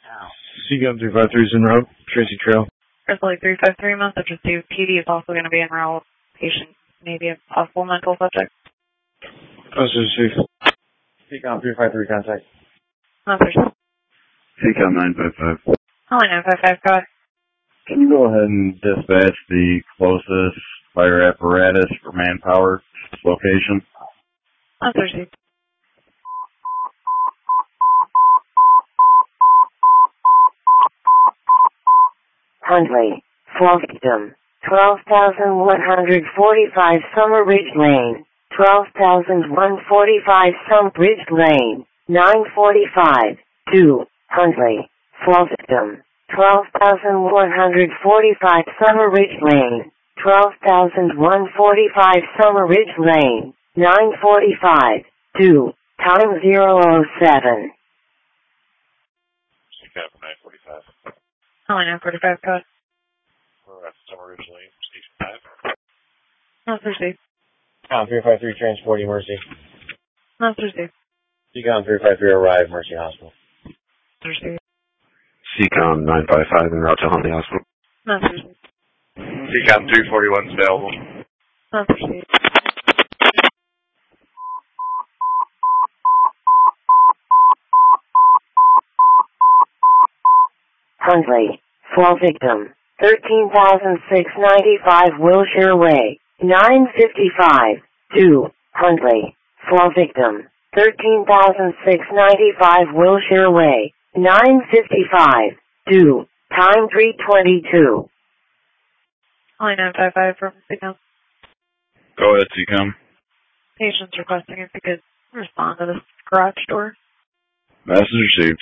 Seacom 353 is en route. Tracy Trail. Crystal 353 message received. PD is also going to be en route. Patient may be a possible mental subject. Message received. Seacom 353 contact. Message. Seacom 955. Calling 955, go ahead. Can you go ahead and dispatch the closest fire apparatus for manpower location? Message received. Huntley, fall victim, 12,145 Summer Ridge Lane, 12,145 Summer Ridge Lane, 945, 2, Huntley, fall victim, 12,145 Summer Ridge Lane, 12,145 Summer Ridge Lane, 945, 2, time 007. Seacom 945. Calling 945, go ahead. We're at Summer Ridge Lane, Station 5. Message received. Seacom 353 transporting Mercy. Message received. Seacom 353 arrive Mercy Hospital. Message received. Seacom 955 en route to Huntley Hospital. Message received. Seacom 341 is available. Message received. Huntley, fall victim, 13,695 Wilshire Way, 955, 2, Huntley, fall victim, 13,695 Wilshire Way, 955, 2, time 322. Calling 955 from Seacom. Go ahead, Seacom. Patient's requesting if you could respond to this garage door. Message received.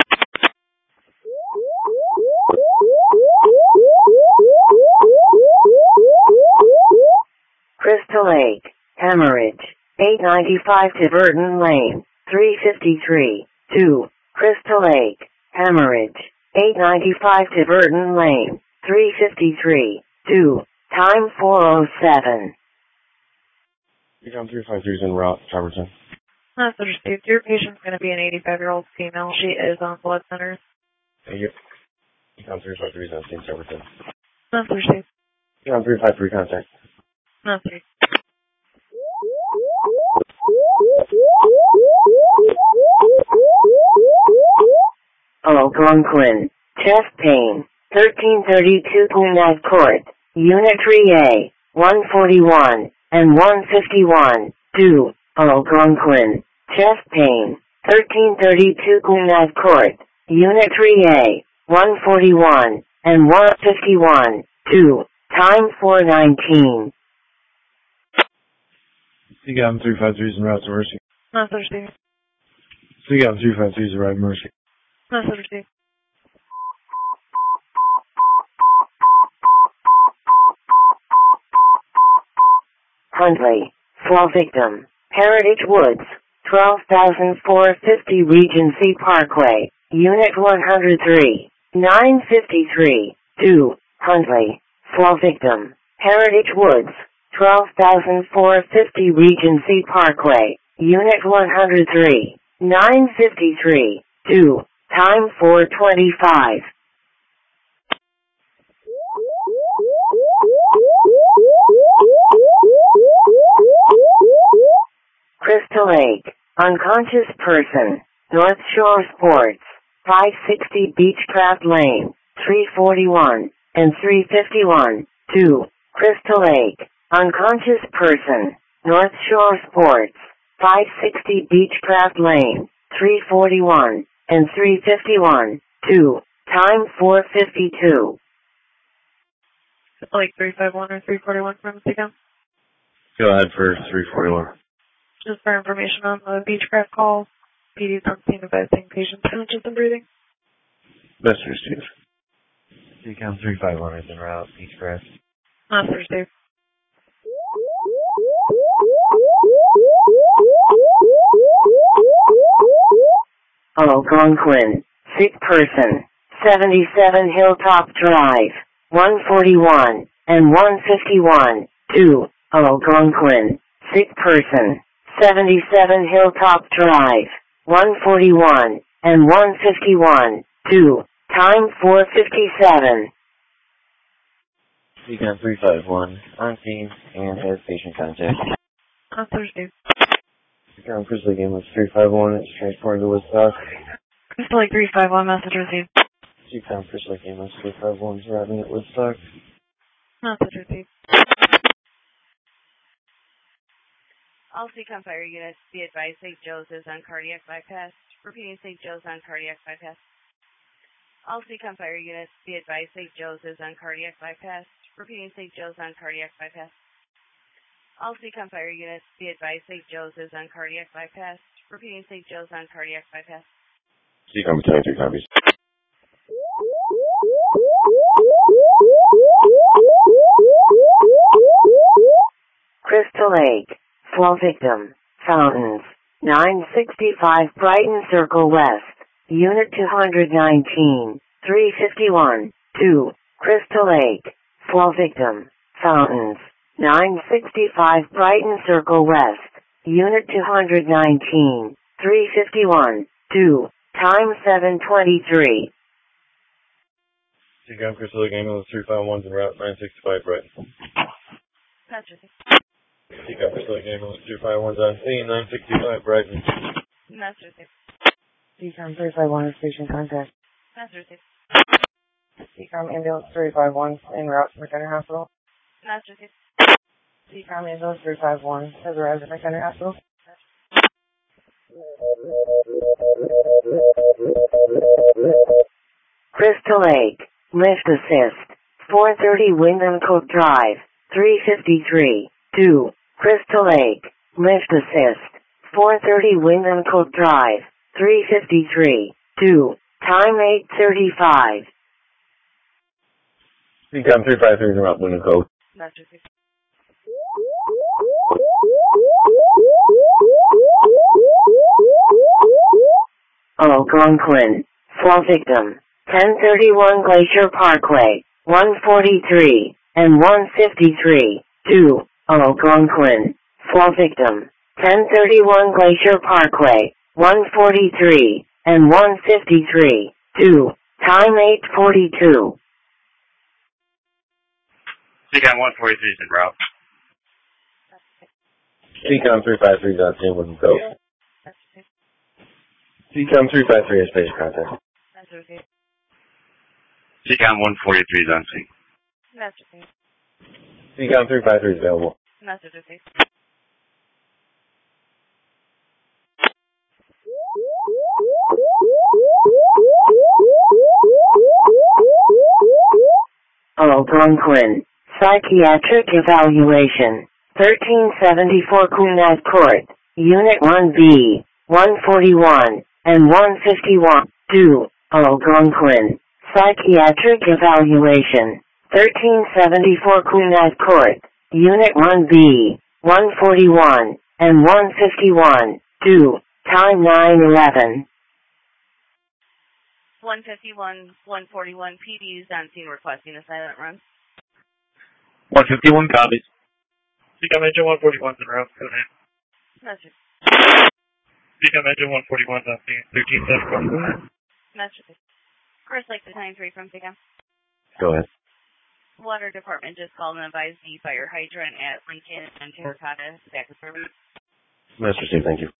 Crystal Lake, Hemorrhage, 895 Tiverton Lane, 353, 2, Crystal Lake, Hemorrhage, 895 Tiverton Lane, 353, 2, time 407. Seacom 353 is en route. Traverton. Message received. Your patient's going to be an 85-year-old female. She is on blood centers. Thank you. Seacom 353 is on scene. Traverton. Message received. Seacom 353 contact. Message. Algonquin, chest pain, 1332 Quinag Court, Unit 3A, 141, and 151, 2, Algonquin, chest pain, 1332 Quinag Court, Unit 3A, 141, and 151, 2, time 419. Seacom 353 is en route to Mercy. Message received. Seacom 353 is arrived Mercy. Message received. Huntley, fall victim, Heritage Woods, 12,450 Regency Parkway, Unit 103, 953, 2, Huntley, fall victim, Heritage Woods, 12,450 Regency Parkway, Unit 103, 953, 2, time 425. Crystal Lake, unconscious person, North Shore Sports, 560 Beechcraft Lane, 341, and 351, 2, Crystal Lake, unconscious person, North Shore Sports, 560 Beechcraft Lane, 341, and 351, 2, time 452. Like 351 or 341 from Seacom. Go ahead for 341. Just for information on the Beechcraft call, PD's on scene advising patients conscious and breathing. Message received. Seacom 351 is en route. Beechcraft. Message received. Algonquin, sick person, 77 Hilltop Drive, 141, and 151, 2, Algonquin, sick person, 77 Hilltop Drive, 141, and 151, 2. Time 4:57. Beacon 351 on scene and has patient contact. On Thursday. Beacon Crystal Lake Ambulance 351 is transported to Woodstock. Crystal Lake 351, message received. Beacon Crystal Lake Ambulance 351 is arriving at Woodstock. Message received. All CCOM fire units, be advised St. Joe's is on cardiac bypass. Repeating, St. Joe's on cardiac bypass. All CCOM fire units, be advised St. Joe's is on cardiac bypass. Repeating, St. Joe's on cardiac bypass. All CCOM fire units, be advised St. Joe's is on cardiac bypass. Repeating, St. Joe's on cardiac bypass. CCOM 23 copies. Crystal Lake. Flow victim. Fountains. 965 Brighton Circle West. Unit 219. 351. 2. Crystal Lake. Flow victim. Fountains. 965 Brighton Circle West. Unit 219. 351. 2. Time 7:23. Beacon Crystal Lake Ambulance 351 en route 965 Brighton. Message received. Beacon Crystal Lake Ambulance 351 on scene 965 Brighton. Message received. Beacon 351 is patient contact. Message received. Beacon Ambulance 351 en route to McHenry Hospital. Message received. Beacon Ambulance 351 has arrived at McHenry Hospital. Crystal Lake. Lift assist. 430 Wyndham Cook Drive. 353. 2. Crystal Lake. Lift assist. 430 Wyndham Cook Drive. 353. 2. Time 8:35. Beacon 353 en route Wyndham Cove. Message received. Algonquin. Flow victim. 1031 Glacier Parkway. 143 and 153. 2. Algonquin. Flow victim. 1031 Glacier Parkway. 143 and 153. 2. Time 8:42. CCOM 143 is en route. Beacon 353 is on scene Wyndham Cove. Beacon 353 has patient contact. Message received. CCOM 143 is on scene. Message received. Beacon 353 is available. Message received. Algonquin. Psychiatric evaluation. 1374 Queenette Court. Unit 1B. 141 and 151. 2. Algonquin. Psychiatric evaluation. 1374 Queenette Court. Unit 1B. 141 and 151. 2. Time 9:11. 151, 141 PDs on scene requesting a silent run. 151 copies. CCOM engine 141 en route. Go ahead. Message. CCOM engine 141 on scene 1374. Message. Crystal Lake 93 from CCOM. Go ahead. Water Department just called and advised the fire hydrant at Lincoln and Terracotta back to service. Message received, thank you.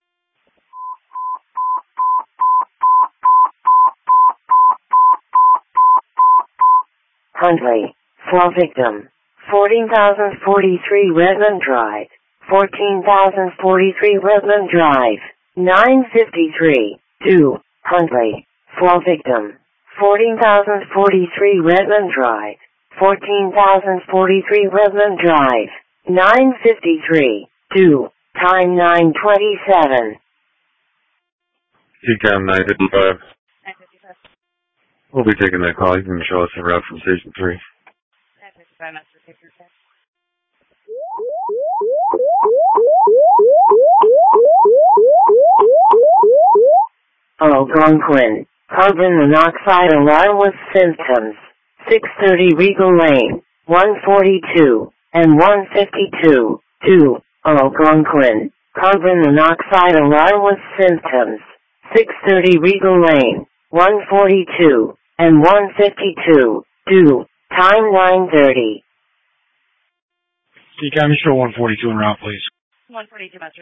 Huntley. Flow victim. 14,043 Redmond Drive. 14,043 Redmond Drive. 953. 2. Huntley. Flow victim. 14,043 Redmond Drive. 14,043 Redmond Drive. 953. 2. Time 9:27. CCOM 955. 955. We'll be taking that call. You can show us en route from Station 3. 955, Master Safety Check. Algonquin. Carbon monoxide alarm with symptoms. 630 Regal Lane. 142 and 152. 2. Algonquin. Carbon monoxide alarm with symptoms. 630 Regal Lane. 142, and 152, due, time 9:30. Decom, you show 142 en route, please. 142, Master.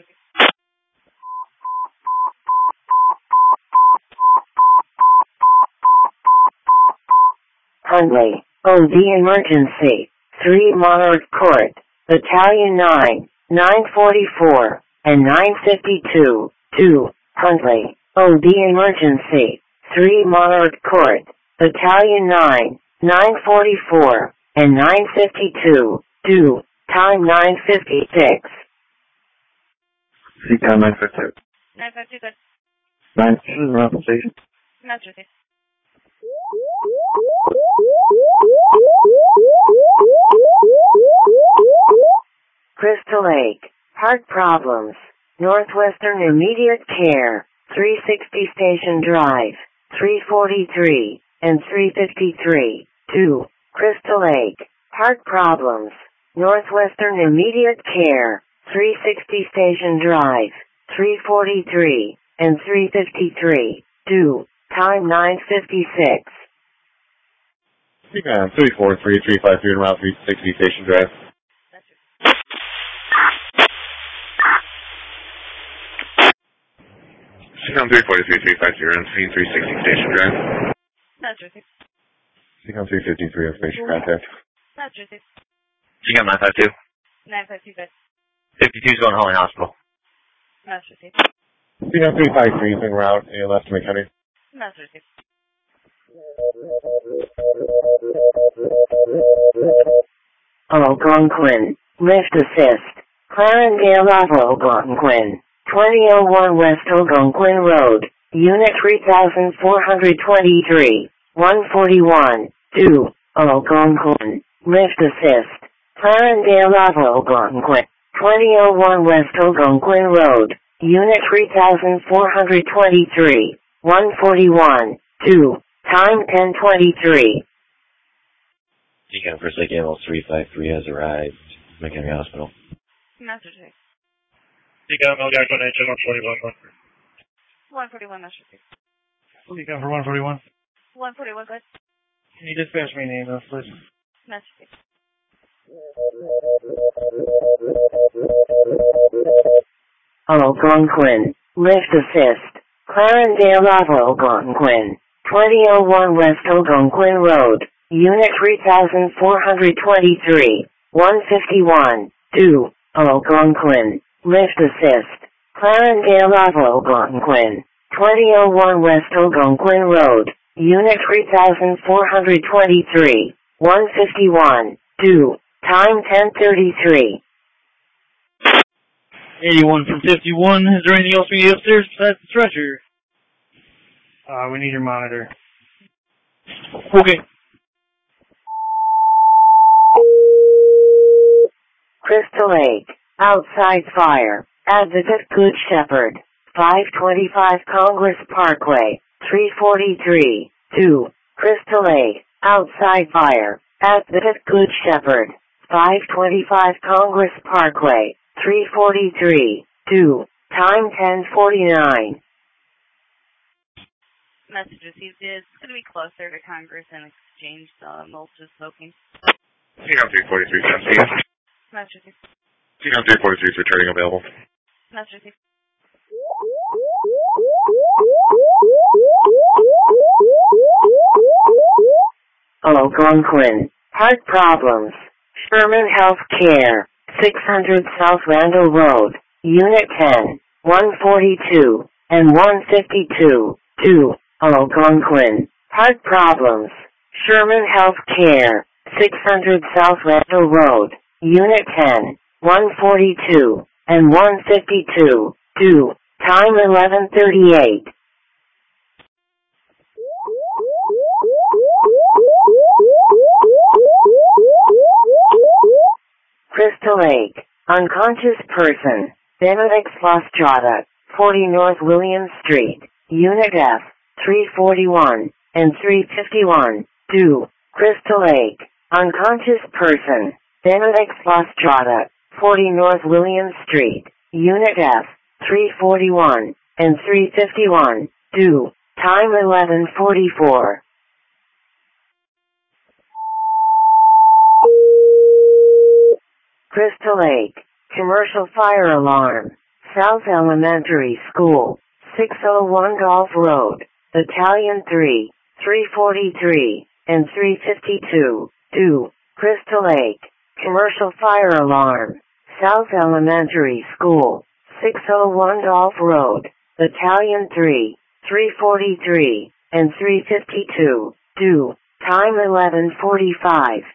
Hundley, OD emergency, 3 Monarch Court, Battalion 9, 944, and 952, 2, Hundley, OD emergency, 3 Monarch Court, Battalion 9, 944, and 952, 2, time 9:56. Decom 952. 952, good. 952 around the station. Master. Crystal Lake, heart problems, Northwestern Immediate Care, 360 Station Drive, 343, and 353, 2, Crystal Lake, heart problems, Northwestern Immediate Care, 360 Station Drive, 343, and 353, 2, time 9:56. Decom 343-353 en route 360 Station Drive. Decom 343-350 on scene 360 Station Drive. Master. Decom 353 on station contact. Master. Decom 952. 952, good. 52's going to Holly Hospital. Master. Decom 353 is en route, ALF to McHenry. Master. Algonquin, lift assist, Clarendale Algonquin, 2001 West Algonquin Road, Unit 3423, 141, 2, Algonquin, lift assist, Clarendale Algonquin, 2001 West Algonquin Road, Unit 3423, 141, 2, time 10:23. Decom First Lake Animal 353 has arrived. McHenry Hospital. Master. Decom Elgar 28, General 41. 141, Master. Decom for 141. 141, good. Can you dispatch me an ambulance, please? Master. Algonquin, lift assist, Clarendale Algonquin, 2001 West Algonquin Road, Unit 3423, 151, 2, Algonquin, lift assist, Clarendale Algonquin, 2001 West Algonquin Road, Unit 3423, 151, 2, time 10:33. 81 from 51. Is there anything else we need upstairs besides the stretcher? We need your monitor. Okay. Crystal Lake, outside fire, Advocate Good Shepherd, 525 Congress Parkway, 343, 2, Crystal Lake, outside fire, Advocate Good Shepherd, 525 Congress Parkway, 343, 2, time 10:49. Message received. It's going to be closer to Congress and Exchange, so Mulch is smoking. Decom 343 is on scene. Master. Decom 343 is returning available. Master. Algonquin, heart problems, Sherman Health Care, 600 South Randall Road, Unit 10, 142, and 152, 2, Algonquin, heart problems, Sherman Health Care, 600 South Randall Road, Unit 10, 142, and 152, 2, time 11:38. Crystal Lake, unconscious person, Benedict Fostrada, 40 North William Street, Unit F, 341, and 351, 2, Crystal Lake, unconscious person, Benedict Fostrada, 40 North William Street, Unit F, 341, and 351, 2, Time 11:44. Crystal Lake, commercial fire alarm, South Elementary School, 601 Golf Road, Battalion 3, 343, and 352, due, Crystal Lake, commercial fire alarm, South Elementary School, 601 Golf Road, Battalion 3, 343, and 352, due, time 11:45.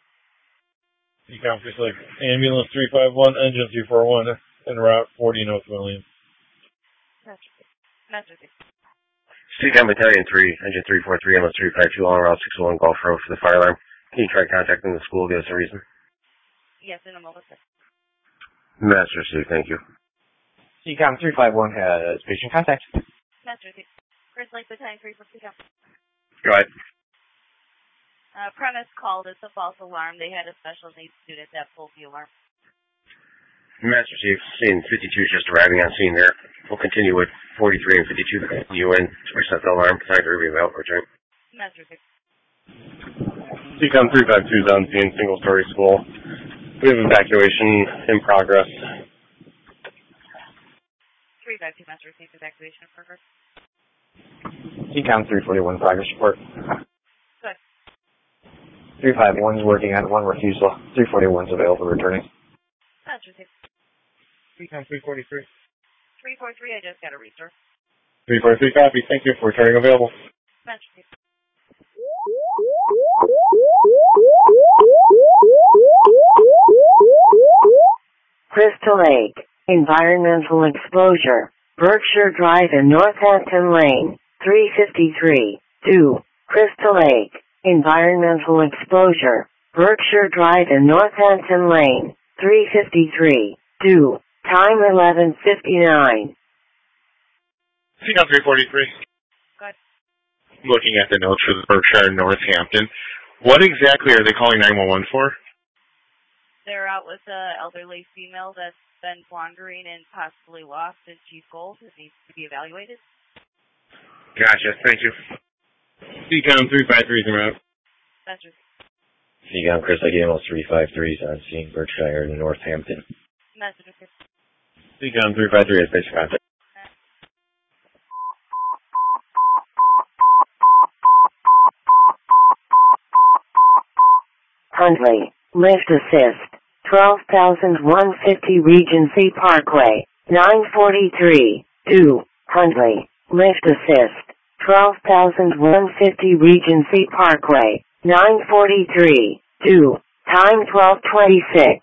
Decom Crystal Lake, ambulance 351, engine 241, en route 40 North Williams. Decom Battalion 3, engine 343, ambulance 352, on route 601 Golf Road for the fire alarm. Can you try contacting the school? Give us a reason. Yes, in a moment, sir. Master received, thank you. Decom 351 has patient contact. Master received. Crystal Lake Battalion 3 for Decom. Go ahead. Premise called us a false alarm. They had a special needs student that pulled the alarm. Master received. Scene 52 is just arriving on scene there. We'll continue with 43 and 52 to UN to reset the alarm. Time to review out return. Master received. Decom 352 is on scene, single-story school. We have evacuation in progress. 352 Master received, evacuation in progress. Decom 341 progress report. Good. 351 is working on one refusal. 341 is available returning. Master received. Decom 343. 343, I just got a restore. 343 copy, thank you for returning available. Master received. Crystal Lake, environmental exposure, Berkshire Drive and Northampton Lane, 353, due, Crystal Lake, environmental exposure, Berkshire Drive and Northampton Lane, 353, due, time 11:59. Decom 343. Good. Looking at the notes for the Berkshire and Northampton, what exactly are they calling 911 for? They're out with an elderly female that's been wandering and possibly lost in Chief Gold. It needs to be evaluated. Gotcha, thank you. Decom 353 is en route. Master. Decom Crystal Lake, ambulance 353 is on scene, Berkshire and Northampton. Master. Decom 353 has patient contact. Huntley, lift assist, 12,150 Regency Parkway, 943, due, Huntley, lift assist, 12,150 Regency Parkway, 943, due, time 12:26.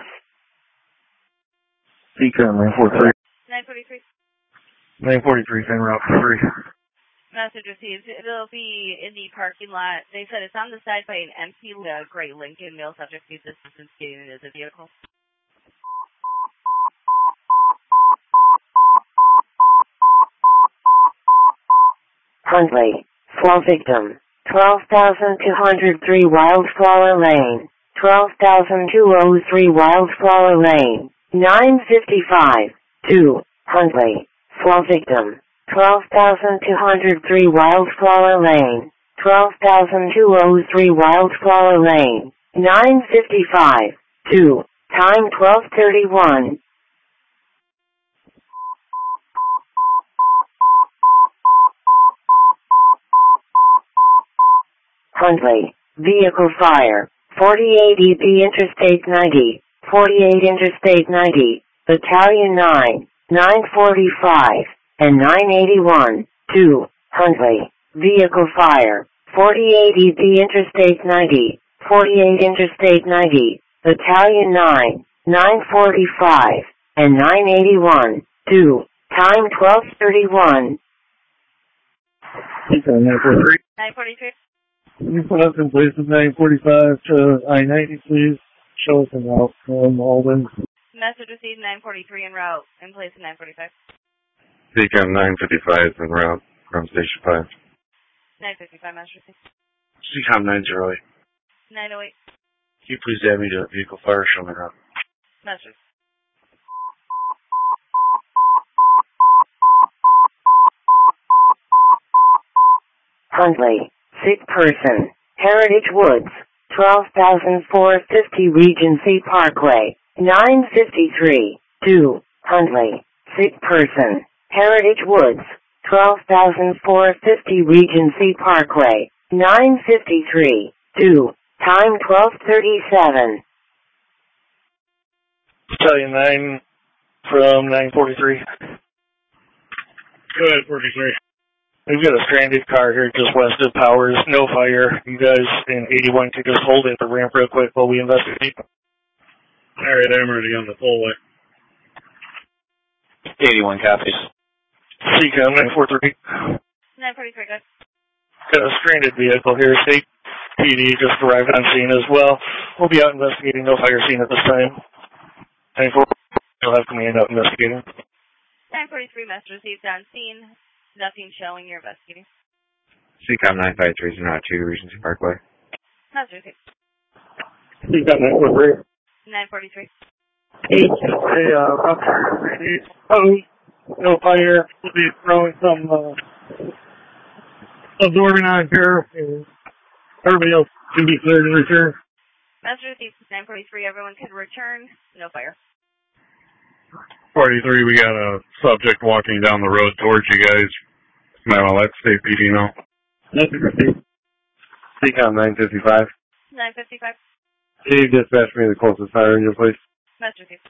Decom 943. 943. 943 en route for 3. Message received. It'll be in the parking lot. They said it's on the side by an empty gray Lincoln. Male subject needs assistance getting into the vehicle. Huntley, flow victim, 12,203 Wildflower Lane, 12,203 Wildflower Lane, 955, 2, Huntley, flow victim, 12,203 Wildflower Lane, 12,203 Wildflower Lane, 955, 2, time 12:31. Huntley, vehicle fire, 48 EB Interstate 90, 48 Interstate 90, Battalion 9, 945, and 981, 2, Huntley, vehicle fire, 48 EB Interstate 90, 48 Interstate 90, Battalion 9, 945, and 981, 2, time 12:31. Decom 943. 943. Can you put us in place of 945 to I-90, please? Show us en route from Alden. Message received 943 en route. In place of 945. Decom 955 is en route from Station 5. 955 message received. Decom 908. 908 Can you please add me to vehicle fire show me route? message. Huntley. Sick person. Heritage Woods. 12,450 Regency Parkway. 953. 2. Huntley. Sick person. Heritage Woods. 12,450 Regency Parkway. 953. 2. Time 12:37. Battalion 9 from 943. Go ahead, 43. We've got a stranded car here just west of Powers. No fire. You guys in 81 could just hold it at the ramp real quick while we investigate. Alright, I'm ready on the full way. 81 copies. CCOM 943. 943, good. Got a stranded vehicle here. State PD just arrived on scene as well. We'll be out investigating. No fire scene at this time. 94. You'll have command out investigating. 943, message received on scene. Nothing showing you're investigating. CCOM 953 is now 2 Regency Parkway. Message received. CCOM 943. 943. No fire. We'll be throwing some absorbing on here. Everybody else can be cleared and return. Message received 943. Everyone can return. No fire. 43, we got a subject walking down the road towards you guys. Now let State PD know. CCOM 955. 955. Can you dispatch me the closest fire engine, please? Message received.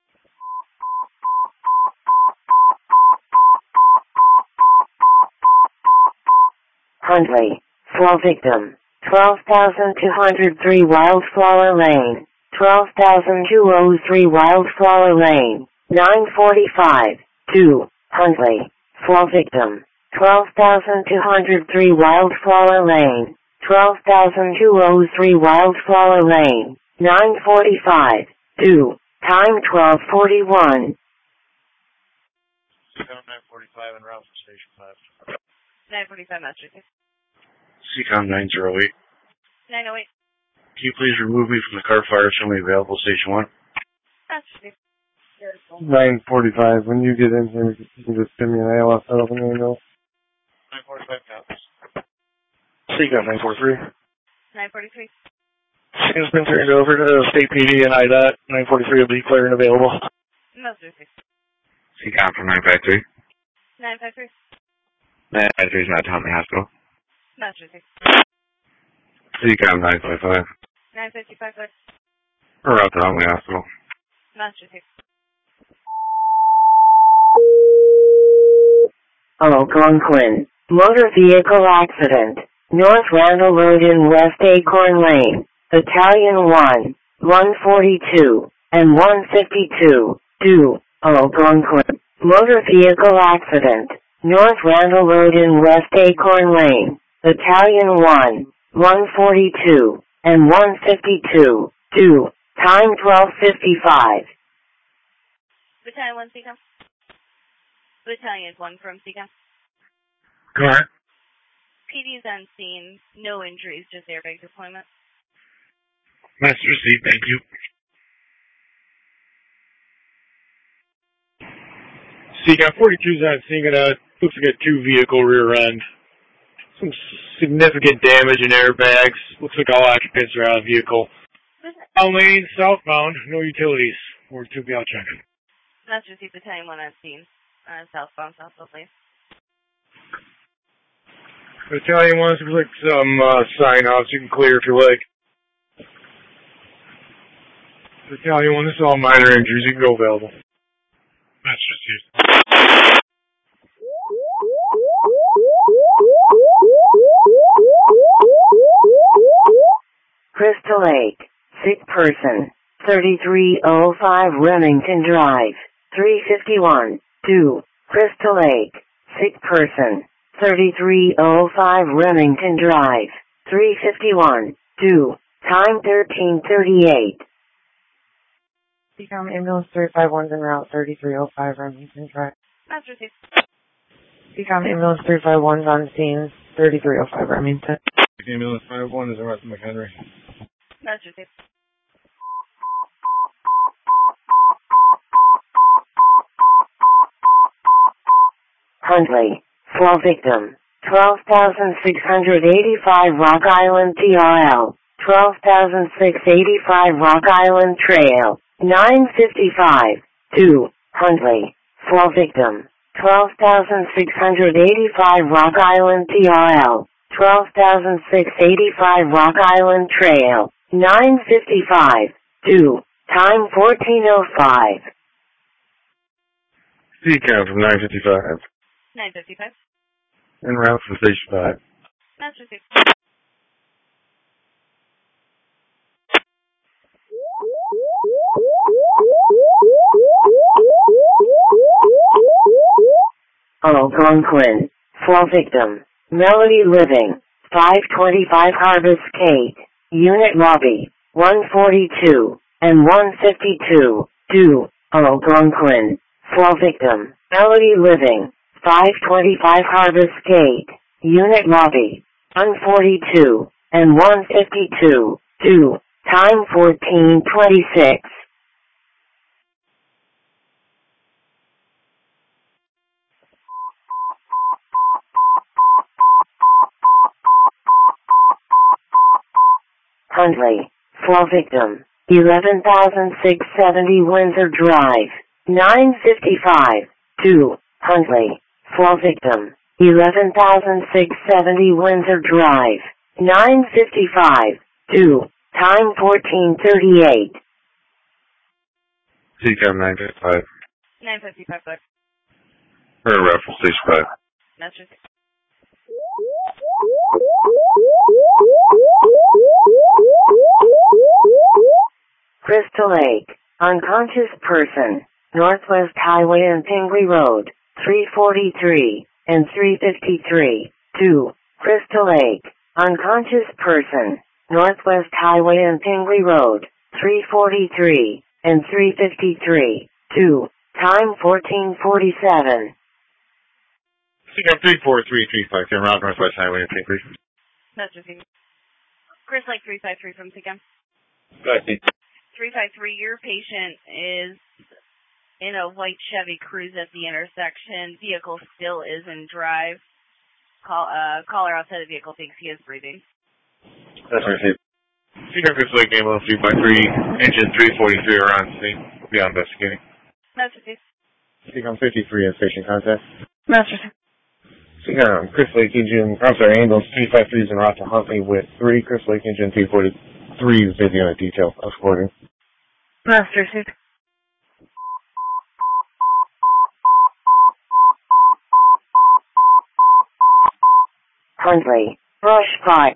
Huntley. Slow victim. 12,203 Wildflower Lane. 12,203 Wildflower Lane. 945. 2. Huntley. Slow victim. 12,203 Wildflower Lane. 12,203 Wildflower Lane. 945. 2. Time 12:41. 945 en route to Station 5. 945, message received. CCOM 908. 908. Can you please remove me from the car fire from the available Station 1? Message received. 945. When you get in here, you can just send me an ALS out of an email. 945 copies. CCOM 943. 943. Scene's been turned over to State PD and IDOT. 943 will be clear and available. Message received. CCOM from 953. 953. 953 is now at Huntley Hospital. Message received. CCOM 955. 955, good. We're out to Huntley Hospital. Message received. Algonquin. Motor vehicle accident. North Randall Road in West Acorn Lane. Battalion 1, 142, and 152. 2. Algonquin. Motor vehicle accident. North Randall Road in West Acorn Lane. Battalion 1, 142, and 152. 2. Time 12:55. Battalion 1, CCOM. Battalion 1 from CCOM. Go ahead. PD's on scene. No injuries, just airbag deployment. Message received, thank you. CCOM 42's on scene. Looks like a 2-vehicle rear end. Some significant damage in airbags. Looks like all occupants are out of the vehicle. Lane, southbound, no utilities. Or 2 out check. Message received. Battalion 1 on scene. Southbound, southwest lane. Battalion 1, looks like some sign-offs you can clear if you like. Battalion 1, this is all minor injuries. You can go available. Message received. Crystal Lake. Sick person. 3305 Remington Drive. 351. 2. Crystal Lake. Sick person. 3305 Remington Drive. 351. 2. Time 13:38. CCOM ambulance 351 is en route 3305 Remington Drive. Message received. CCOM ambulance 351 is on scene 3305 Remington. Ambulance 501 is en route to McHenry. Message received. Huntley. Slow victim. 12,685 Rock Island TRL, 12,685 Rock Island Trail, 955, 2, Huntley, fall victim, 12,685 Rock Island TRL, 12,685 Rock Island Trail, 955, 2, time 14:05. Seacam from 955. 955. En route from Station 5. Master 6. Algonquin, fall victim, Melody Living, 525 Harvest Gate, Unit Lobby, 142, and 152, 2, Algonquin, fall victim, Melody Living, 525 Harvest Gate, Unit Lobby, 142, and 152, 2, time 14:26. Huntley, fall victim, 11,670 Windsor Drive, 955, 2, Huntley, fall victim, 11,670 Windsor Drive, 955, 2, time 14:38. Seacam 955. 955, sir. En route from Station 5. Master 6. Crystal Lake, unconscious person, Northwest Highway and Pingree Road, 343 and 353, 2, Crystal Lake, unconscious person, Northwest Highway and Pingree Road, 343 and 353, 2, time 14:47. Seacam 34335, en route Northwest Highway and Pingree. Master 6. Chris Lake 353 from Seacam. 353, your patient is in a white Chevy Cruze at the intersection. Vehicle still is in drive. Caller outside the vehicle thinks he is breathing. That's right. Seacam Chris Lake ambulance 353, engine 343 are on scene. We are investigating. Master 6. Seacom 53 at station contact. Master 6. Seacom Chris Lake engine, ambulance 353 is en route to Huntley with 3 Chris Lake engine 343 is busy on a detail escorting. Master 6. Huntley, brush fire,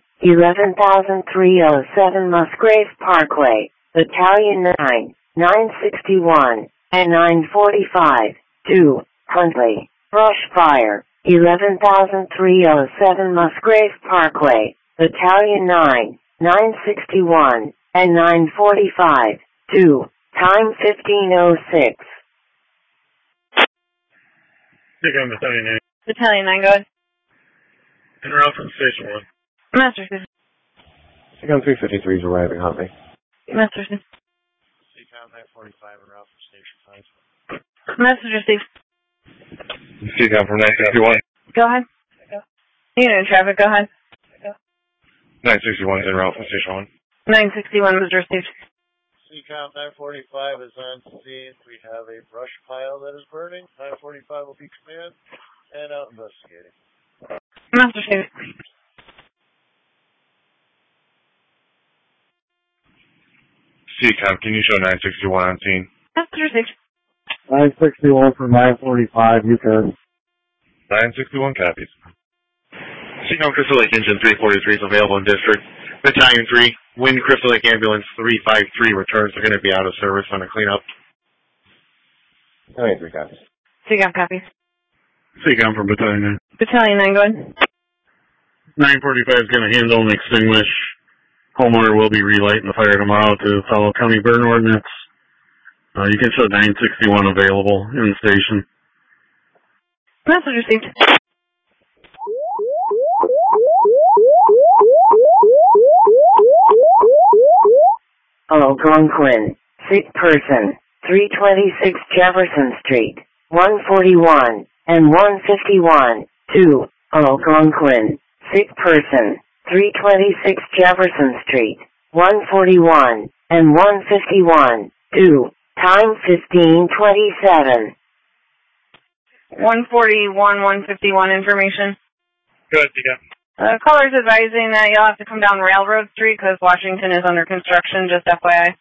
11,307 Musgrave Parkway, Battalion 9, 961, and 945, 2, Huntley, brush fire, 11,307 Musgrave Parkway, Battalion 9, 961, and 945, 2, time 15:06. Seacam Battalion 9. Battalion 9, go ahead. En route from Station 1. Master 6. Seacom 353 is arriving Huntley. Master 6. Seacom 945 en route from station 5. Master 6. Seacom from 961. Go ahead. You're in traffic, go ahead. 961 en route from Station 1. 961 was received. Seacom 945 is on scene. We have a brush pile that is burning. 945 will be command and out investigating. Master 6. Seacom, can you show 961 on scene? Master 6. 961 from 945, you can. 961 copies. Seacom Crystal Lake engine 343 is available in district. Battalion 3, when Crystal Lake ambulance 353 returns, they're going to be out of service on a cleanup. 3 copies. Seacom copies. Seacom from Battalion 9. Battalion 9, go ahead. 945 is going to handle and extinguish. Homeowner will be relighting the fire tomorrow to follow county burn ordinance. You can show 961 available in the station. Message received. Algonquin, sick person, 326 Jefferson Street, 141 and 151, 2, Algonquin. Sick person. 326 Jefferson Street. 141 and 151. Due. Time 15:27. 141, 151 information. Good, yeah. Caller's advising that you'll have to come down Railroad Street because Washington is under construction, just FYI.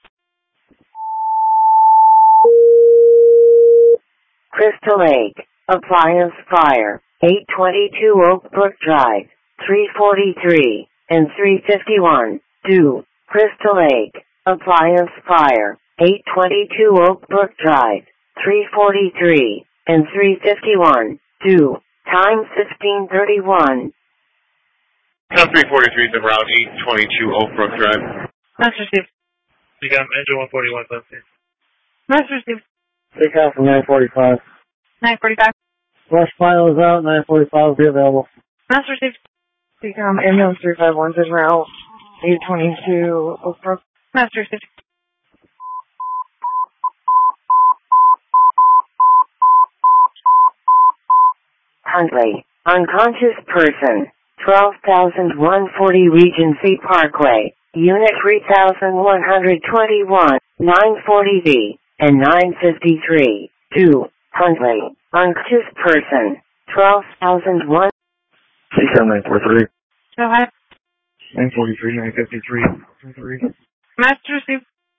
Crystal Lake. Appliance fire. 822 Oak Brook Drive. 343 and 351. Due. Crystal Lake. Appliance fire. 822 Oak Brook Drive. 343 and 351. Due. Time 15:31. Town 343 is around 822 Oak Brook Drive. Master Steve. You got engine 141, something. Master Steve. Take out from 945. 945. Rush pile is out, 945 will be available. Master Steve. Ambulance 351 is route 822 Oak Brook. Master Steve. Huntley. Unconscious person. 12,140 Regency Parkway. Unit 3121, 940V, and 953. 2. Huntley. Unconscious person. 12,001. CCAM 943. Go ahead. 943, 953. Master Steve.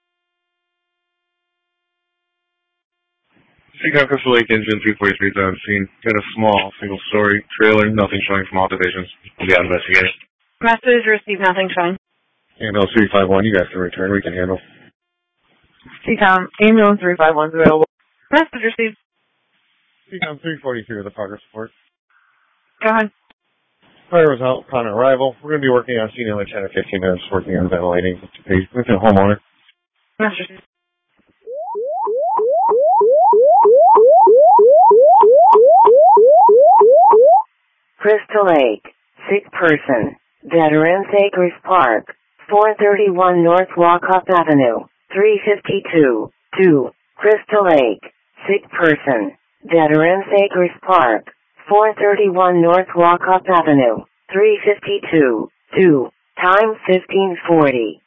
CCAM Crystal Lake Engine 343 is on scene. Got a small single-story trailer, nothing showing from all divisions. We'll be out investigating. Message received, nothing showing. Ambulance 351, you guys can return. We can handle. CCOM, ambulance 351 is available. Message received. CCOM 343 with a progress report. Go ahead. Fire was out upon arrival. We're going to be working on scene in like 10 or 15 minutes, working on ventilating with the homeowner. Message received. Crystal Lake. Sick person. Veterans Acres Park. 431 North Walkup Avenue. 352. 2. Crystal Lake. Sick person. Veterans Acres Park. 431 North Walkup Avenue. 352. 2. Time 15:40.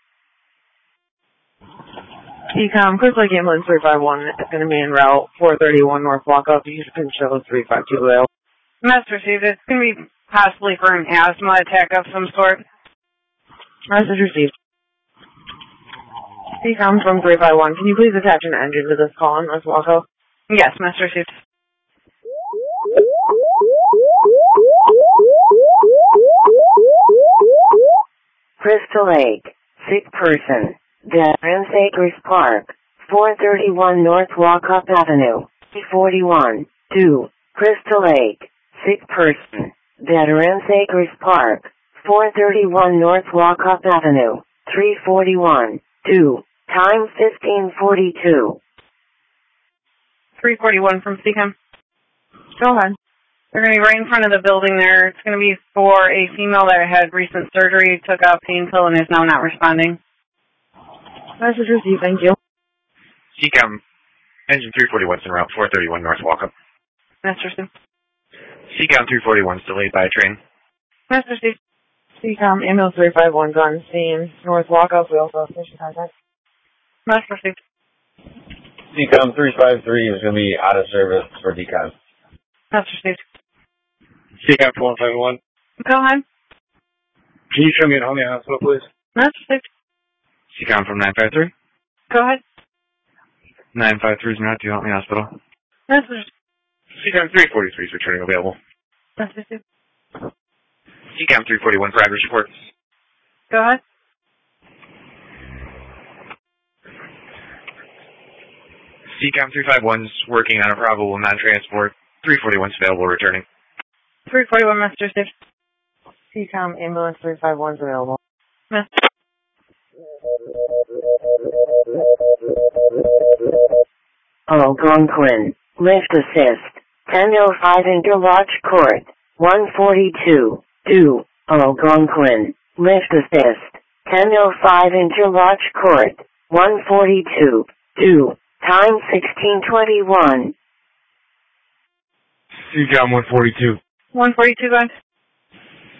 CCOM, Crystal Lake Ambulance 351 is going to be en route 431 North Walkup. You can show 352 available. Message received. It's going to be possibly for an asthma attack of some sort. Message received. CCOM from 351. Can you please attach an engine to this call on North Walkup? Yes, message received. Crystal Lake. Sick person. Veterans Acres Park. 431 North Walkup Avenue. 341. 2. Crystal Lake. Sick person. Veterans Acres Park. 431 North Walkup Avenue. 341. 2. Time 15:42. 341 from CCOM. Go ahead. They're going to be right in front of the building there. It's going to be for a female that had recent surgery, took out pain pill, and is now not responding. Message received, thank you. CCAM, engine 341 is en route 431 North Walkup. Message received. CCAM 341 is delayed by a train. Message received. CCOM, ambulance 351 is on scene. North Walkup, we also have station contact. Message received. CCAM 353 is going to be out of service for decon. Message received. CCAM 151. Go ahead. Can you show me at Homey Hospital, please? Message received. CCAM from 953. Go ahead. 953 is not to Homey Hospital. Message. CCAM 343 is returning available. Message received. CCAM 341 progress report. Go ahead. CCAM 351 is working on a probable non-transport. 341 is available, returning. 341 message received. CCOM, ambulance 351 is available. Message. Algonquin. Lift assist. 10:05 Interlodge Court. 142. 2. Algonquin. Lift assist. 10:05 Interlodge Court. 142. 2. Time 16:21. CCAM 142. 142, guys.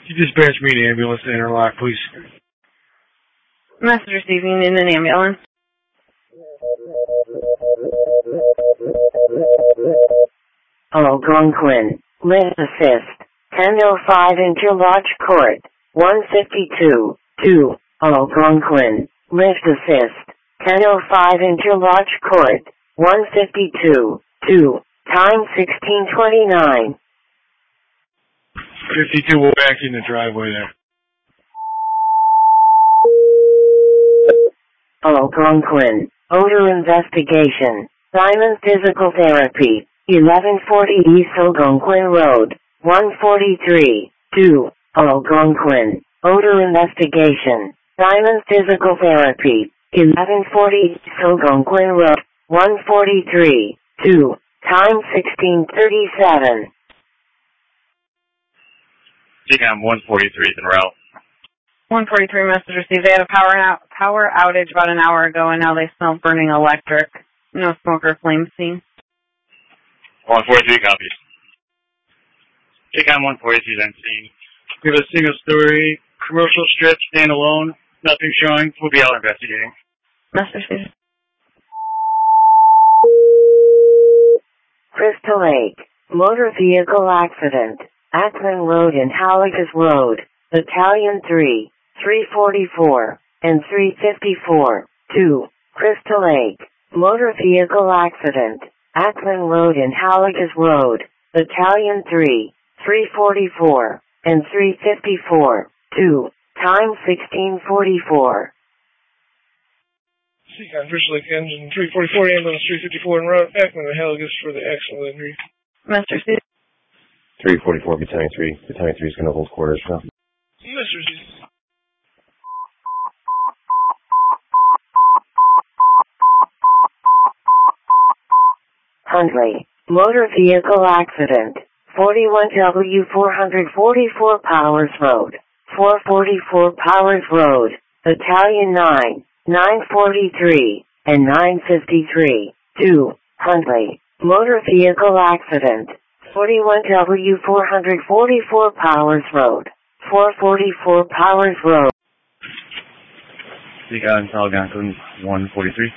You dispatch me an ambulance to Interlock, please. Message receiving in an ambulance. Algonquin. Lift assist. 1005 Interlock Court. 152. 2. Algonquin. Lift assist. 1005 Interlock Court. 152. 2. Time 1629. 52 will back in the driveway there. Algonquin. Odor investigation. Simon Physical Therapy. 1140 East Algonquin Road. 143. 2. Algonquin. Odor investigation. Simon Physical Therapy. 1140 East Algonquin Road. 143. 2. Time 1637. CCOM 143 en route. 143 message received. They had a power outage about an hour ago, and now they smell burning electric. No smoke or flame seen. 143 copies. CCOM 143 is on scene. We have a single story commercial strip, standalone, nothing showing. We'll be out investigating. Message received. Crystal Lake. Motor vehicle accident. Ackland Road and Haligas Road. Battalion 3, 344, and 354. 2. Crystal Lake. Motor vehicle accident. Ackland Road and Haligas Road. Battalion 3, 344, and 354. 2. Time 1644. CCOM Crystal Lake Engine 344, ambulance 354 en route. Ackland and Haligas for the accident injury. Message received. 344, Battalion 3. Battalion 3 is going to hold quarters now. Message received. Huntley. Motor vehicle accident. 41W444 Powers Road. 444 Powers Road. Battalion 9, 943, and 953. 2. Huntley. Motor vehicle accident. 41W444 Powers Road. 444 Powers Road. CCOM Algonquin 143.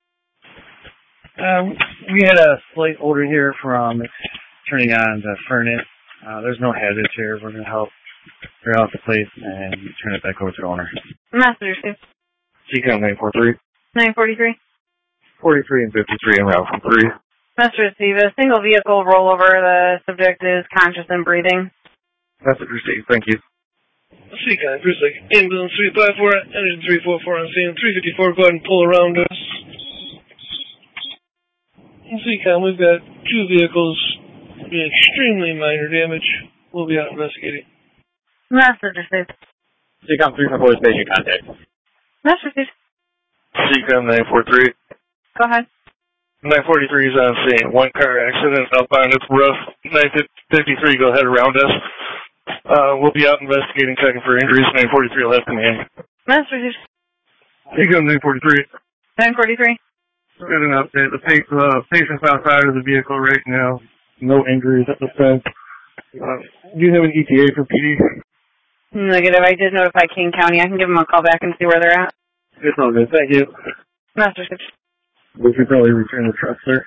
We had a slight odor here from turning on the furnace. There's no hazards here. We're going to help clear out the place and turn it back over to the owner. Message received. CCOM 943. 943. 43 and 53 en route from 3. Message received. A single vehicle rollover. The subject is conscious and breathing. Message received. Thank you. CCOM Crystal Lake ambulance 354, engine 344 on scene. 354, go ahead and pull around us. CCOM, we've got 2 vehicles being extremely minor damage. We'll be out investigating. Message received. CCOM 354 station contact. Message received. CCOM 943. Go ahead. 943 is on scene. 1 car accident outbound. It's rough. 953, go ahead around us. We'll be out investigating, checking for injuries. 943 will have command. Message received. CCOM 943. 943. Got an update. The patient's outside of the vehicle right now. No injuries at the time. Do you have an ETA for PD? Negative. I did notify King County. I can give them a call back and see where they're at. It's all good. Thank you. Message received. We should probably return the truck, sir.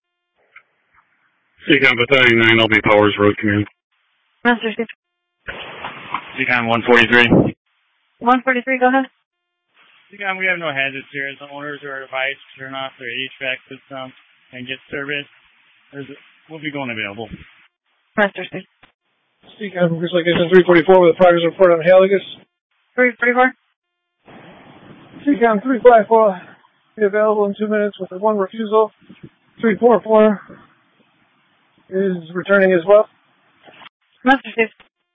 CCOM Battalion 9, LB Powers Road Command. Message received. CCOM 143. 143, go ahead. CCOM, we have no hazards here. The owners are advised to turn off their HVAC system and get service. We'll be going available. Message received. CCOM from Crystal Lake engine 344 with a progress report on Haligas. 344. CCOM 354 be available in 2 minutes with a 1 refusal. 344 is returning as well. Message received.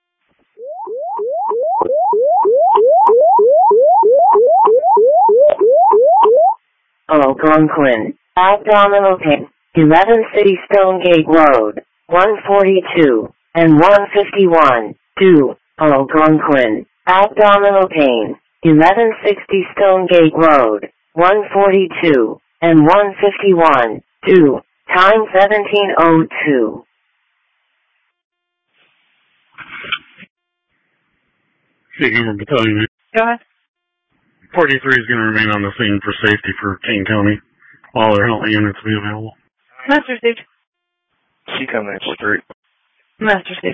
Algonquin. Abdominal pain. 11 City Stonegate Road. 142 and 151. 2. Algonquin. Abdominal pain. 1160 Stonegate Road. 142 and 151. 2. Time 1702. Speaking of battalion, Go ahead. 43 is going to remain on the scene for safety for Kane County. All their health units will be available. Master received. CCOM 943. Master received.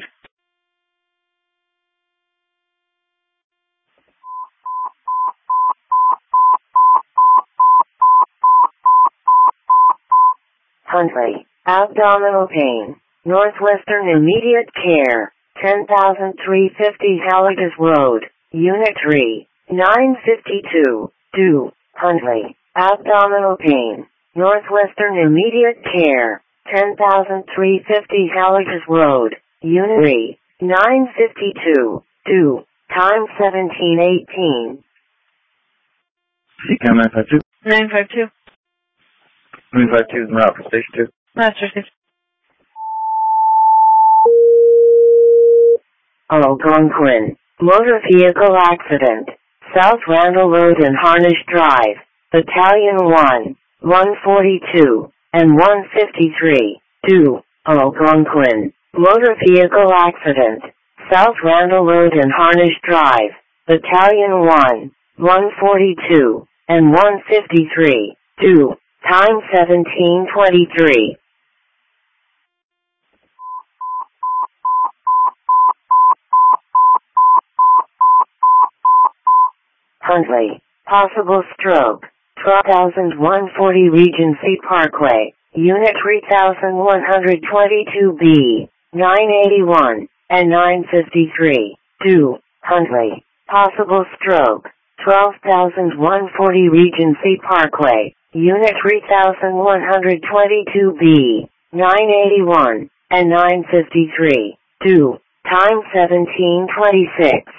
Huntley, abdominal pain, Northwestern immediate care, 10,350 Halligas Road, Unit 3, 952, due, Huntley, abdominal pain, Northwestern immediate care, 10,350 Halligas Road, Unit 3, 952, due, time 17:18. CCOM 952. 952. 952 is en route for Station 2. Master received. Algonquin, motor vehicle accident, South Randall Road and Harnish Drive, Battalion 1, 142, and 153, due, Algonquin, motor vehicle accident, South Randall Road and Harnish Drive, Battalion 1, 142, and 153, due, time 17:23. Huntley, possible stroke, 12,140 Regency Parkway, Unit 3122B, 981, and 953, due, Huntley, possible stroke, 12,140 Regency Parkway, Unit 3122B, 981, and 953, due, time 17:26.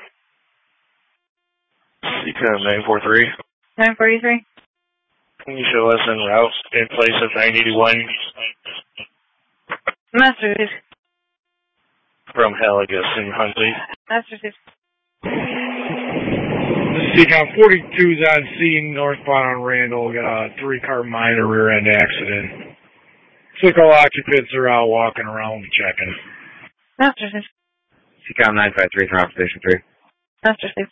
CCOM 943. 943. Can you show us en route in place of 981 Master received. from Halligas and Huntley? Master received. CCOM 42 is on scene northbound on Randall. Got a 3-car minor rear end accident. Looks like all occupants are out walking around checking. Master received. CCOM 953 is en route for Station 3. Master received.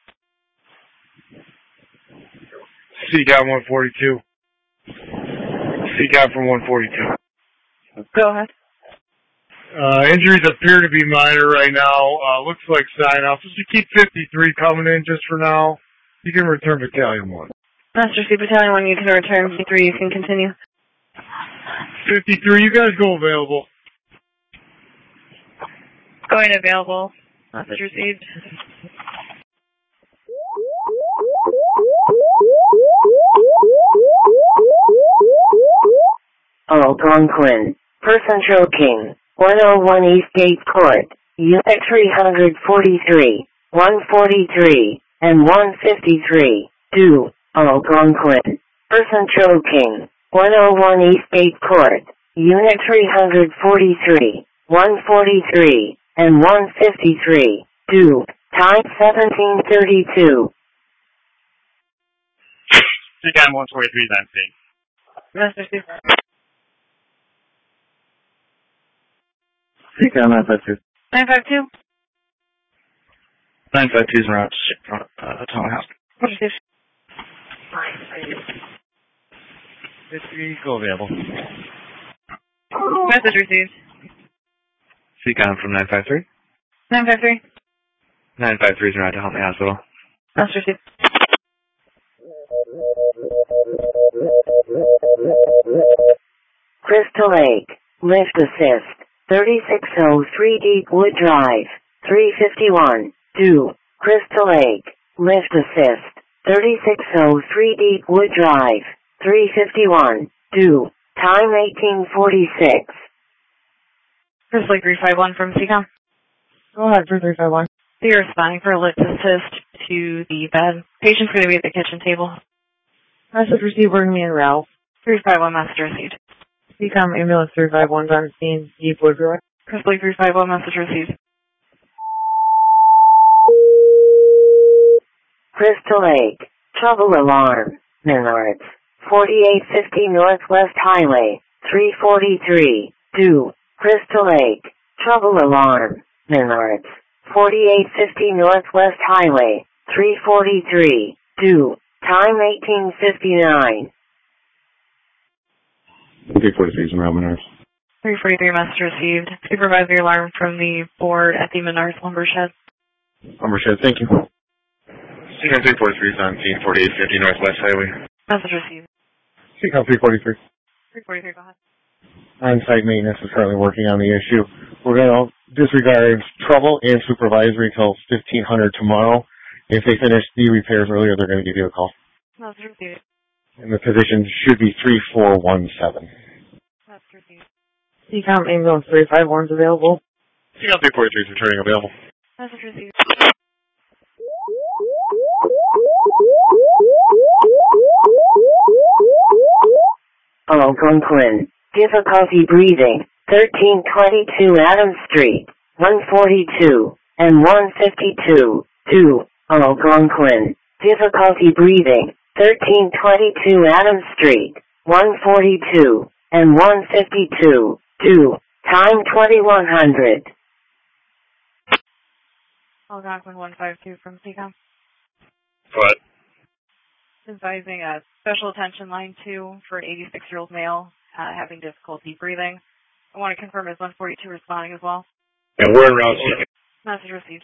CCOM 142. CCOM from 142. Go ahead. Injuries appear to be minor right now. Looks like sign-off. Just to keep 53 coming in just for now. You can return Battalion 1. Master C, Battalion 1, you can return. 53, you can continue. 53, you guys go available. Going available. Message received. Algonquin, person choking, 101 Eastgate Court, Unit 343, 143, and 153, due, Algonquin, person choking, 101 Eastgate Court, Unit 343, 143, and 153, due, time 17:32. CCOM 143 is on scene. Master C. CCOM 952. 952. 952 is en route to Townhouse. Master C. 53, go available. Message received. CCOM from 953. 953. 953 is en route to Huntley Hospital. Master C. Crystal Lake, lift assist, 3603 Deepwood Drive, 351, due, Crystal Lake, lift assist, 3603 Deepwood Drive, 351, due, time 18:46. Crystal Lake 351 from CCOM. Go ahead, 3351. So you're responding for a lift assist to the bed. Patient's going to be at the kitchen table. Message received, we're going to be in Ralph. 351 message received. CCOM ambulance 351's on scene, Deepwood Road. Crystal Lake 351 message received. Crystal Lake, trouble alarm, Menards, 4850 Northwest Highway, 343, due, Crystal Lake, trouble alarm, Menards, 4850 Northwest Highway, 343, due, time 1859. 343 is in route, Menards. 343 message received. Supervisory alarm from the board at the Menards Lumber Shed. Lumber Shed, thank you. CCOM 343 is on scene, 4850 Northwest Highway. Message received. CCOM 343. 343, go ahead. On-site maintenance is currently working on the issue. We're going to disregard trouble and supervisory till 1500 tomorrow. If they finish the repairs earlier, they're going to give you a call. Message received. And the position should be 3417. Message received. CCOM ambulance 351 is available. CCOM 343 is returning available. Message received. Algonquin. Difficulty breathing. 1322 Adams Street. 142 and 152. 2. Algonquin. Difficulty breathing. 1322 Adams Street. 142 and 152. 2. Time 2100. Algonquin 152 from CCOM. What? Advising a special attention line 2 for an 86-year-old male having difficulty breathing. I want to confirm is 142 responding as well. And we're in route. Message received.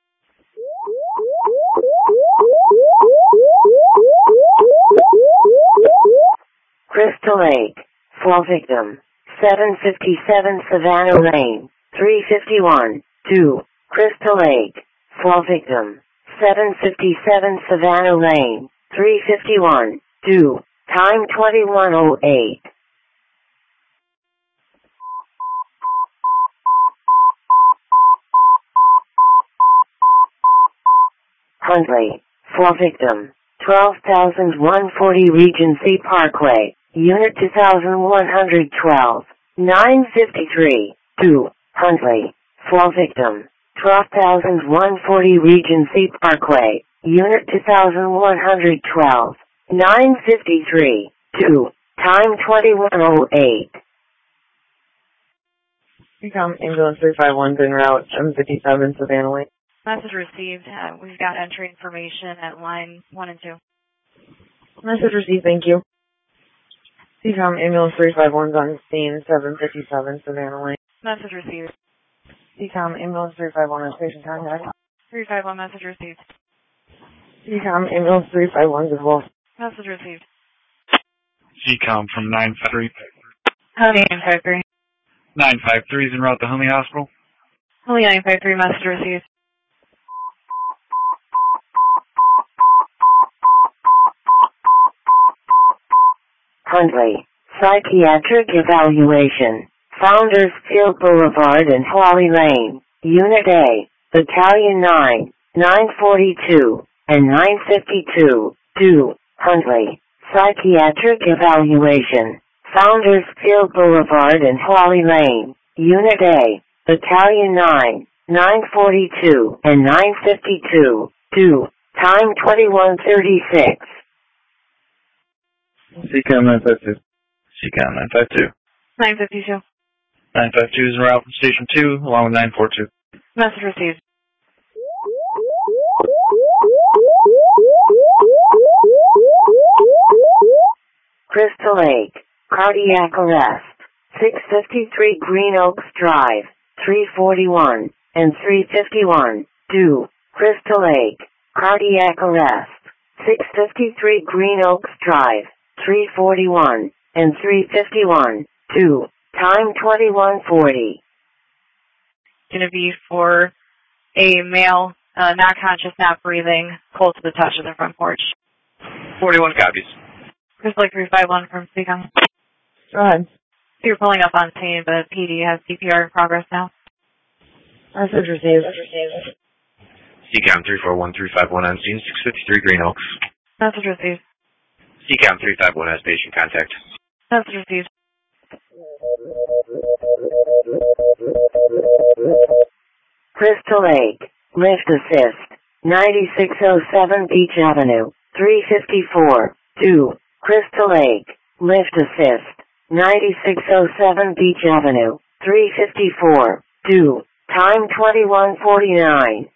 Crystal Lake. Fall victim. 757 Savannah Lane. 351. 2. Crystal Lake. Fall victim. 757 Savannah Lane. 351. 2. Time 2108. Huntley. Fall victim. 12,140 Regency Parkway. Unit 2112. 953. 2. Huntley. Fall victim. 12,140 Regency Parkway. Unit 2112. 953. 2. Time 2108. CCOM ambulance 351 en route 757 Savannah Lane. Message received. We've got entry information at line 1 and 2. Message received, thank you. CCOM ambulance 351 on scene 757 Savannah Lane. Message received. CCOM ambulance 351 on station contact. 351 message received. CCOM ambulance 351 as well. Message received. CCOM from 953. Honey 953. 953 is en route to Huntley Hospital. Honey 953 message received. Huntley. Psychiatric evaluation. Founders Field Boulevard and Hawley Lane. Unit A. Battalion 9. 942 and 952. 2. Huntley. Psychiatric evaluation. Founders Field Boulevard and Hawley Lane. Unit A. Battalion 9. 942 and 952. 2. Time 2136. CCOM 952. CCOM 952. 952. 952 is en route from Station 2 along with 942. Message received. Crystal Lake. Cardiac arrest. 653 Green Oaks Drive. 341 and 351. 2. Crystal Lake. Cardiac arrest. 653 Green Oaks Drive. 341 and 351. 2. Time 2140. Going to be for a male, not conscious, not breathing, cold to the touch of the front porch. 41 copies. Crystal Lake 351 from CCOM. Go ahead. So you're pulling up on scene, but PD has CPR in progress now. Message received. CCOM 341, 351 on scene, 653 Green Oaks. Message received. CCOM 351 has patient contact. Message received. Crystal Lake. Lift assist. 9607 Beach Avenue. 354. 2. Crystal Lake. Lift assist. 9607 Beach Avenue. 354. 2. Time 21:49.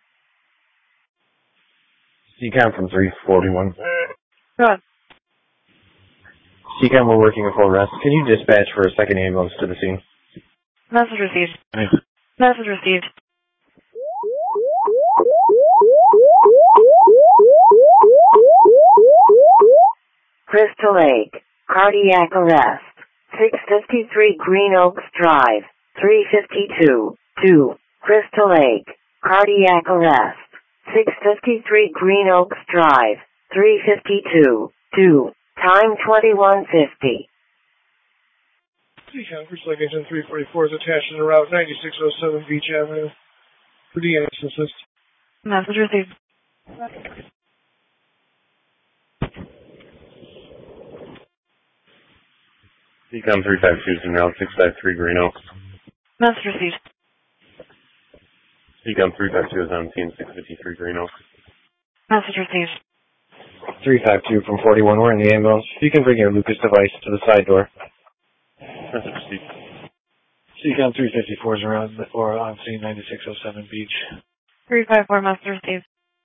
CCOM from 341. Go ahead. CCOM, we're working a full rest. Can you dispatch for a second ambulance to the scene? Message received. Thanks. Message received. Crystal Lake, cardiac arrest. 653 Green Oaks Drive, 352, 2. Crystal Lake, cardiac arrest. 653 Green Oaks Drive, 352, 2. Time 21:50. CCOM, Crystal Lake Engine 344 is attached to route 9607 Beach Avenue for DNS assist. Message received. CCOM 352 is in route 653 Green Oaks. Message received. CCOM 352 is on scene 653 Green Oaks. Message received. 352 from 41, we're in the ambulance. You can bring your Lucas device to the side door. Message received. CCOM 354 is around or on scene 9607 Beach. 354, message received.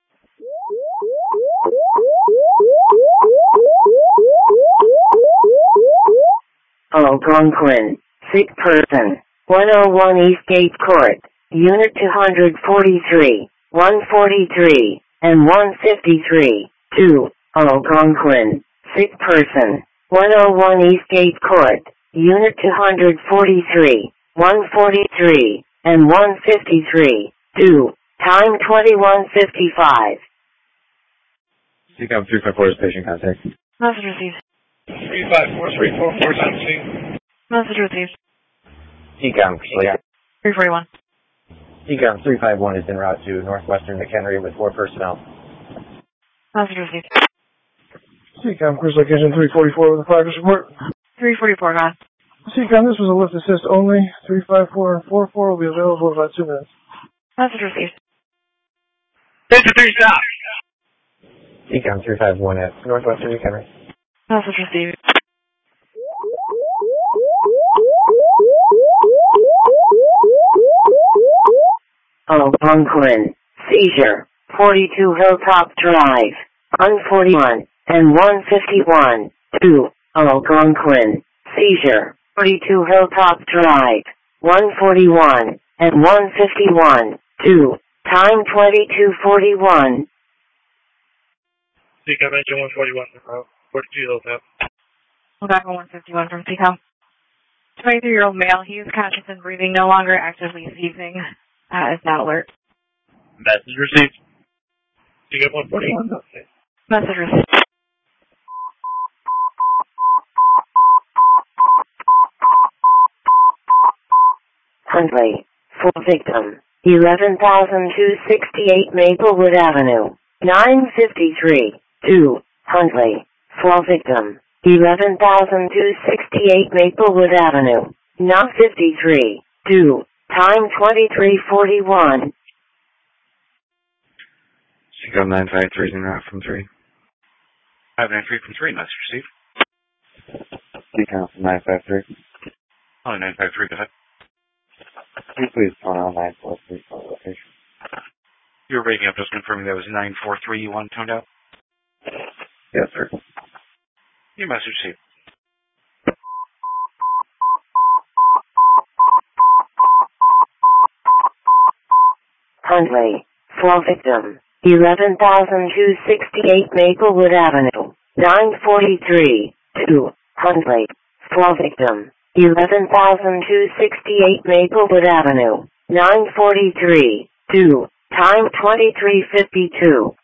Algonquin, sick person, 101 Eastgate Court, Unit 243, 143, and 153, 2. Algonquin, sick person, 101 Eastgate Court, Unit 243, 143, and 153, 2. Time 21:55. CCOM 354 is patient contact. Message received. 354, 344 is on scene. Message received. CCOM, Crystal Lake. 341. CCOM 351 is en route to northwestern McHenry with 4 personnel. Message received. CCOM, Crystal Lake Engine 344 with a progress report. 344, gone. CCOM, this was a lift assist only. 354 and 44 will be available in about 2 minutes. Message received. 53 stop. CCOM 351 at northwestern McHenry. Message received. Algonquin, seizure, 42 Hilltop Drive, 141, and 151, 2. Algonquin, seizure, 42 Hilltop Drive, 141, and 151, 2. Time 22:41. CCOM Engine 141, 42 Hilltop. We're back on 151 from CCOM. 23-year-old male, he is conscious and breathing, no longer actively seizing. Is now alert. Message received. CCOM 141. Message received. Huntley, full victim, 11,268 Maplewood Avenue, 953, 2. Huntley, full victim, 11,268 Maplewood Avenue, 953, 2. Time 23:41. CCOM 953 is en route from 3. 593 from 3, message received. CCOM 953. Oh, 953, go ahead. Can you please phone on 943 for location? You were breaking up, just confirming that was 943 you want toned out? Yes, sir. Your message received. Huntley, full victim, 11,268 Maplewood Avenue, 943, 2. Huntley, full victim, 11,268 Maplewood Avenue, 943, 2. Time 23:52.